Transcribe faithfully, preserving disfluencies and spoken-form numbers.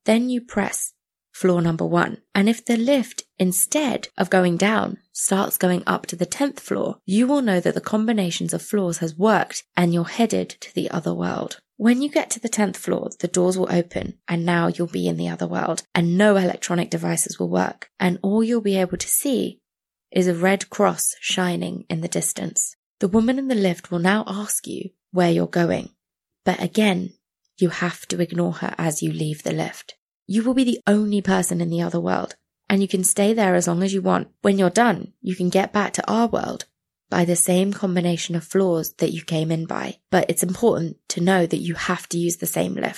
Then you press floor number one. And if the lift, instead of going down, starts going up to the tenth floor, you will know that the combinations of floors has worked and you're headed to the other world. When you get to the tenth floor, the doors will open and now you'll be in the other world and no electronic devices will work. And all you'll be able to see is a red cross shining in the distance. The woman in the lift will now ask you where you're going. But again, you have to ignore her as you leave the lift. You will be the only person in the other world, and you can stay there as long as you want. When you're done, you can get back to our world by the same combination of floors that you came in by. But it's important to know that you have to use the same lift.